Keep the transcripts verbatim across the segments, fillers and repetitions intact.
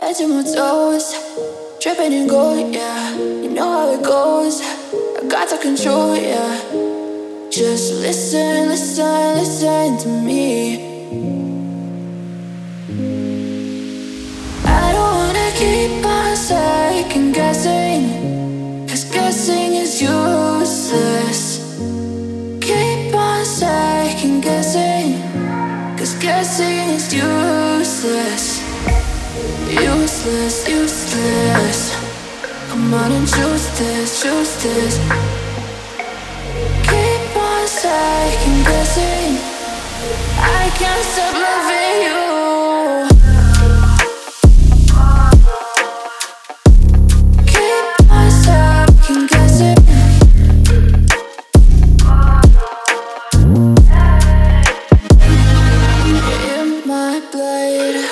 Head to my toes, dripping in gold, yeah. You know how it goes. I got the control, yeah. Just listen, listen, listen to me. I don't wanna keep on second guessing, 'cause guessing is useless. Keep on second guessing, 'cause guessing is useless. Useless, useless. Come on and choose this, choose this. Keep on second guessing. I can't stop loving you. Keep on second guessing. In my blood.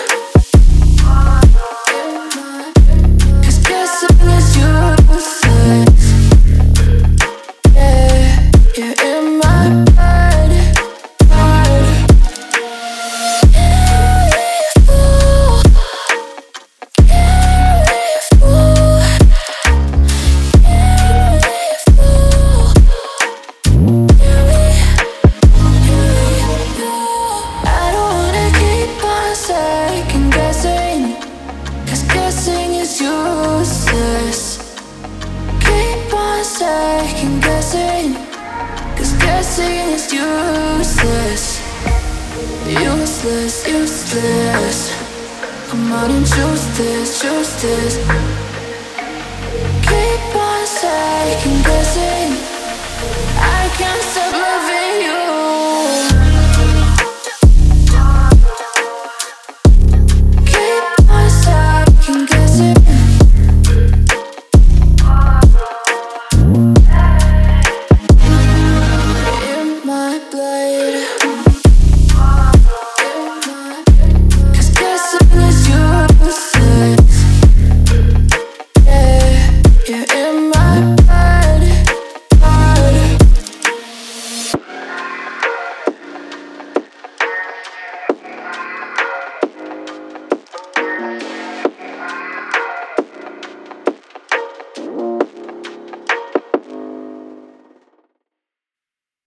Second guessing, 'cause guessing is useless. Useless, useless. Come on and choose this, choose this. Keep on second guessing. I can't stop.